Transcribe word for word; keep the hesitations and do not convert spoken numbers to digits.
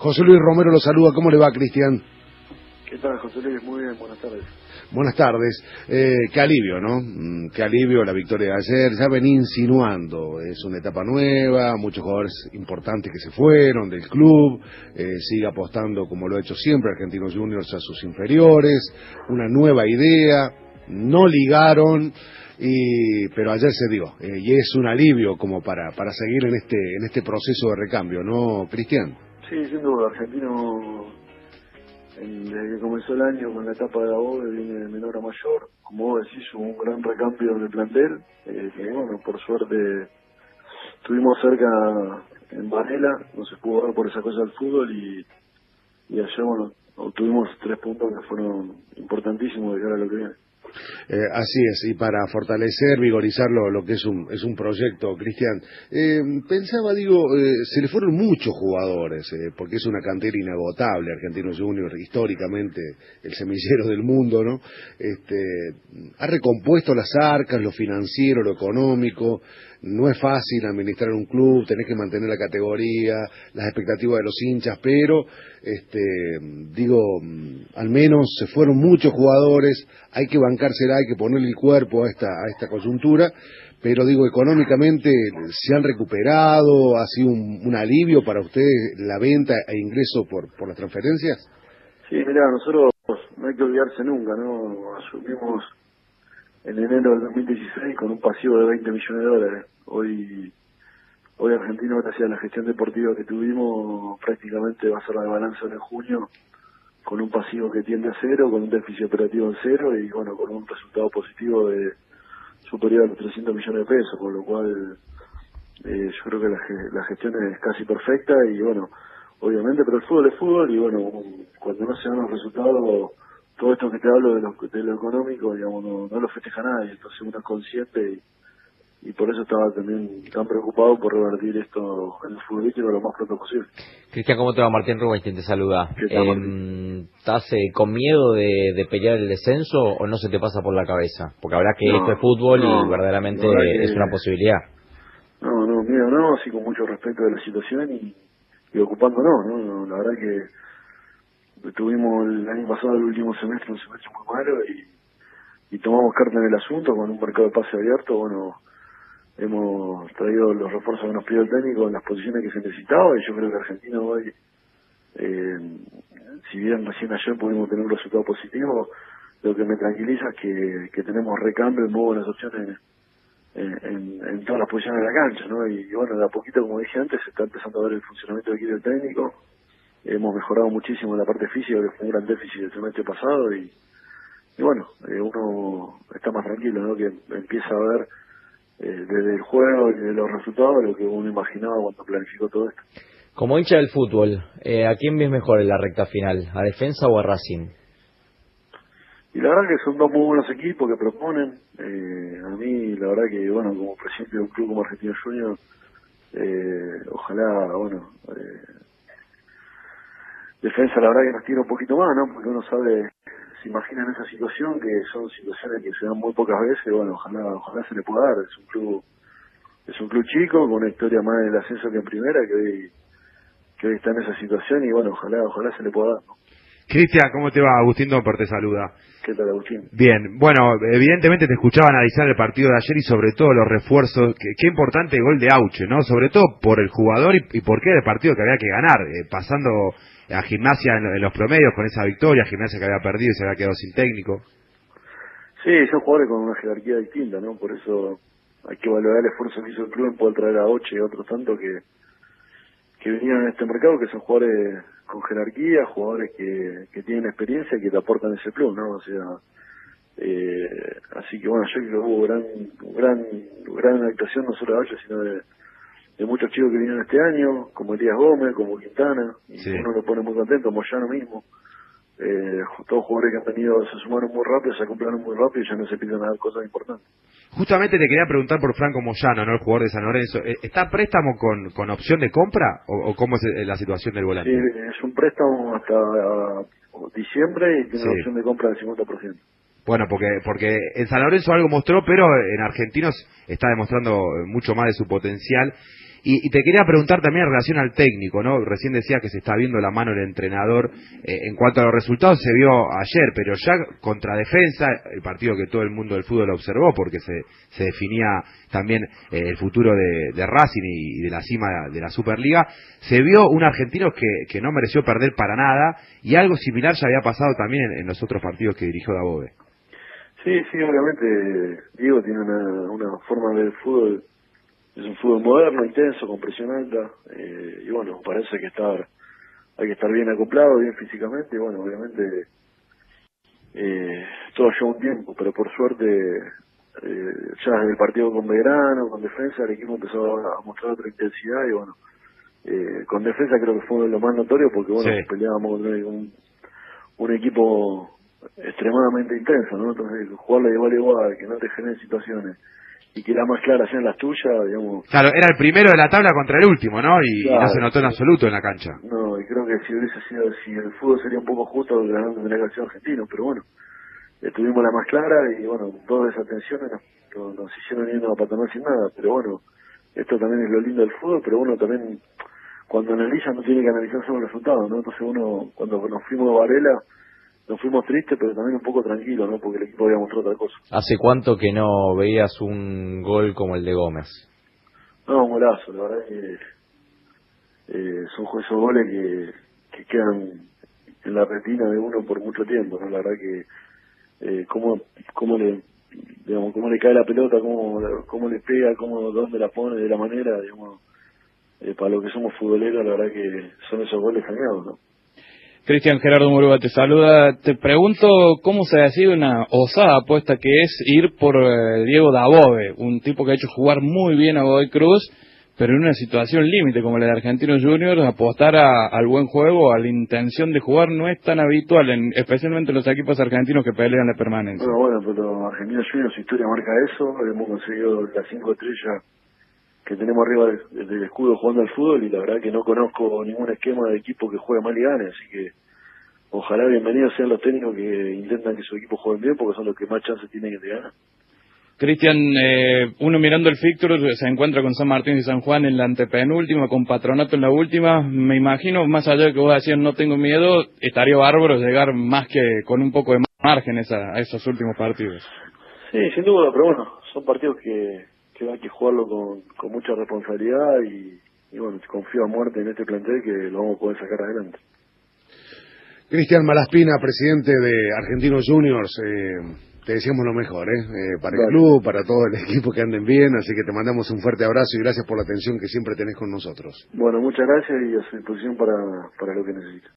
José Luis Romero lo saluda. ¿Cómo le va, Cristian? ¿Qué tal, José Luis? Muy bien, buenas tardes. Buenas tardes. Eh, qué alivio, ¿no? Mm, Qué alivio la victoria de ayer. Ya venía insinuando, es una etapa nueva, muchos jugadores importantes que se fueron del club, eh, sigue apostando como lo ha hecho siempre Argentinos Juniors a sus inferiores, una nueva idea, no ligaron, y, pero ayer se dio, eh, y es un alivio como para, para seguir en este, en este proceso de recambio, ¿no, Cristian? Sí, sin duda, Argentino, en- desde que comenzó el año con la etapa de la O B, viene de menor a mayor. Como vos decís, hubo un gran recambio de plantel, eh, que bueno, por suerte estuvimos cerca en Varela, no se pudo ver por esa cosa del fútbol, y, y ayer, bueno, obtuvimos tres puntos que fueron importantísimos de cara a lo que viene. Eh, así es, y para fortalecer, vigorizar lo, lo que es un, es un proyecto, Cristian, eh, pensaba, digo, eh, se le fueron muchos jugadores, eh, porque es una cantera inagotable, Argentinos Juniors, históricamente el semillero del mundo, ¿no? Este, ha recompuesto las arcas, lo financiero, lo económico. No es fácil administrar un club, tenés que mantener la categoría, las expectativas de los hinchas, pero, este, digo, al menos se fueron muchos jugadores, hay que bancársela, hay que ponerle el cuerpo a esta, a esta coyuntura, pero digo, económicamente se han recuperado, ha sido un, un alivio para ustedes la venta e ingreso por, por las transferencias. Sí, mirá, nosotros no hay que olvidarse nunca, ¿no? Asumimos en enero del dos mil dieciséis con un pasivo de veinte millones de dólares. Hoy hoy Argentino, gracias a la gestión deportiva que tuvimos, prácticamente va a ser la de balance en junio, con un pasivo que tiende a cero, con un déficit operativo en cero y bueno, con un resultado positivo de superior a los trescientos millones de pesos, con lo cual eh, yo creo que la, ge- la gestión es casi perfecta y bueno, obviamente, pero el fútbol es fútbol y bueno, cuando no se dan los resultados, todo esto que te hablo de lo, de lo económico, digamos, no, no lo festeja nadie, entonces uno es consciente y, y por eso estaba también tan preocupado por revertir esto en el futbolístico lo más pronto posible. Cristian, ¿cómo te va? Martín Rubinstein te saluda. ¿Qué tal, Martín? Eh, ¿Estás eh, con miedo de, de pelear el descenso o no se te pasa por la cabeza? Porque habrá que esto No, es fútbol y no, verdaderamente la verdad es una que posibilidad. no, no, miedo no, así con mucho respeto de la situación y, y ocupándonos, ¿no? No, la verdad que tuvimos el año pasado, el último semestre, un semestre muy malo y, y tomamos carta en el asunto con un mercado de pase abierto. Bueno, hemos traído los refuerzos que nos pidió el técnico en las posiciones que se necesitaba y yo creo que Argentina hoy, eh, si bien recién ayer pudimos tener un resultado positivo, lo que me tranquiliza es que, que tenemos recambio y muy buenas opciones en, en, en todas las posiciones de la cancha, ¿no? Y, y bueno, de a poquito, como dije antes, se está empezando a ver el funcionamiento del equipo del técnico. Hemos mejorado muchísimo en la parte física, que fue un gran déficit el semestre pasado, y, y bueno, eh, uno está más tranquilo, ¿no? Que empieza a ver eh, desde el juego y de los resultados lo que uno imaginaba cuando planificó todo esto. Como hincha del fútbol, eh, ¿a quién ves mejor en la recta final? ¿A Defensa o a Racing? Y la verdad que son dos muy buenos equipos que proponen. Eh, a mí, la verdad que, bueno, como presidente de un club como Argentinos Juniors, eh, ojalá, bueno, eh, Defensa la verdad que nos tira un poquito más, ¿no? Porque uno sabe, se imagina en esa situación, que son situaciones que se dan muy pocas veces, bueno, ojalá ojalá se le pueda dar. Es un club es un club chico, con una historia más del ascenso que en primera, que hoy, que hoy está en esa situación y bueno, ojalá ojalá se le pueda dar, ¿no? Cristian, ¿cómo te va? Agustín Domper te saluda. ¿Qué tal, Agustín? Bien, bueno, evidentemente te escuchaba analizar el partido de ayer y sobre todo los refuerzos. Qué, qué importante gol de Auche, ¿no? Sobre todo por el jugador y, y por qué era el partido que había que ganar, eh, pasando a Gimnasia en, en los promedios con esa victoria, Gimnasia que había perdido y se había quedado sin técnico. Sí, son jugadores con una jerarquía distinta, ¿no? Por eso hay que valorar el esfuerzo que hizo el club en poder traer a Auche y a otros tantos que, que venían en este mercado, que son jugadores con jerarquía, jugadores que, que tienen experiencia y que te aportan ese club, ¿no? O sea, eh, así que bueno, yo creo que hubo gran, gran, gran actuación no solo de Auche, sino de, de muchos chicos que vinieron este año, como Elías Gómez, como Quintana, y Sí. uno lo pone muy contento, Moyano mismo. Eh, todos jugadores que han venido se sumaron muy rápido, se acumularon muy rápido y ya no se piden nada cosas importantes. Justamente te quería preguntar por Franco Moyano, ¿no? El jugador de San Lorenzo. Eh, ¿Está a préstamo con, con opción de compra o, o cómo es eh, la situación del volante? Sí, es un préstamo hasta uh, diciembre y tiene Sí. una opción de compra del cincuenta por ciento. Bueno, porque porque en San Lorenzo algo mostró, pero en Argentinos está demostrando mucho más de su potencial. Y, y te quería preguntar también en relación al técnico, ¿no? Recién decía que se está viendo la mano del entrenador. Eh, en cuanto a los resultados, se vio ayer, pero ya contra Defensa, el partido que todo el mundo del fútbol observó, porque se, se definía también eh, el futuro de, de Racing y, y de la cima de la Superliga, se vio un argentino que, que no mereció perder para nada, y algo similar ya había pasado también en, en los otros partidos que dirigió Dabove. Sí, sí, obviamente Diego tiene una, una forma de ver el fútbol, es un fútbol moderno, intenso, con presión alta, eh, y bueno, parece que estar, hay que estar bien acoplado, bien físicamente, y bueno, obviamente eh, todo lleva un tiempo, pero por suerte eh, ya desde el partido con Belgrano, con Defensa, el equipo empezó a mostrar otra intensidad, y bueno, eh, con Defensa creo que fue lo más notorio, porque bueno, Sí. peleábamos con un, un equipo extremadamente intenso, ¿no? Entonces, jugarle de igual a igual, que no te generen situaciones y que las más claras sean las tuyas, digamos. Claro, era el primero de la tabla contra el último, ¿no? Y, Claro, y no se notó en absoluto en la cancha. no, y creo que si hubiese sido, si el fútbol sería un poco justo, ganando tendría que haber sido argentino, pero bueno, eh, tuvimos la más clara y bueno, todas esas tensiones nos, nos, nos hicieron irnos a Paternal sin nada, pero bueno, esto también es lo lindo del fútbol, pero uno también, cuando analiza, no tiene que analizar solo el resultado, ¿no? Entonces uno, cuando nos fuimos de Varela, nos fuimos tristes, pero también un poco tranquilos, ¿no? Porque el equipo había mostrado otra cosa. ¿Hace cuánto que no veías un gol como el de Gómez? No, un golazo, la verdad que eh, son esos goles que, que quedan en la retina de uno por mucho tiempo, ¿no? La verdad que eh, cómo, cómo le digamos, cómo le cae la pelota, cómo, cómo le pega, cómo, dónde la pone, de la manera, digamos, eh, para los que somos futboleros, la verdad que son esos goles soñados, ¿no? Cristian, Gerardo Muruga te saluda. Te pregunto cómo se ha sido una osada apuesta que es ir por eh, Diego Dabove, un tipo que ha hecho jugar muy bien a Godoy Cruz, pero en una situación límite como la de Argentinos Juniors, apostar a, al buen juego, a la intención de jugar no es tan habitual, en, especialmente en los equipos argentinos que pelean la permanencia. Bueno, bueno, pero Argentinos Juniors, su historia marca eso, hemos conseguido las cinco estrellas que tenemos arriba del, del escudo jugando al fútbol, y la verdad que no conozco ningún esquema de equipo que juegue mal y gane, así que ojalá bienvenidos sean los técnicos que intentan que su equipo juegue bien, porque son los que más chances tienen de ganar. Cristian, eh, uno mirando el fixture se encuentra con San Martín y San Juan en la antepenúltima, con Patronato en la última. Me imagino, más allá de que vos decías no tengo miedo, estaría bárbaro llegar más que con un poco de margen a, a esos últimos partidos. Sí, sin duda, pero bueno, son partidos que, que hay que jugarlo con, con mucha responsabilidad y, y bueno, confío a muerte en este plantel que lo vamos a poder sacar adelante. Cristian Malaspina, presidente de Argentinos Juniors, eh, te deseamos lo mejor, ¿eh? Eh, para el club, para todo el equipo, que anden bien, así que te mandamos un fuerte abrazo y gracias por la atención que siempre tenés con nosotros. Bueno, muchas gracias y a su disposición para, para lo que necesites.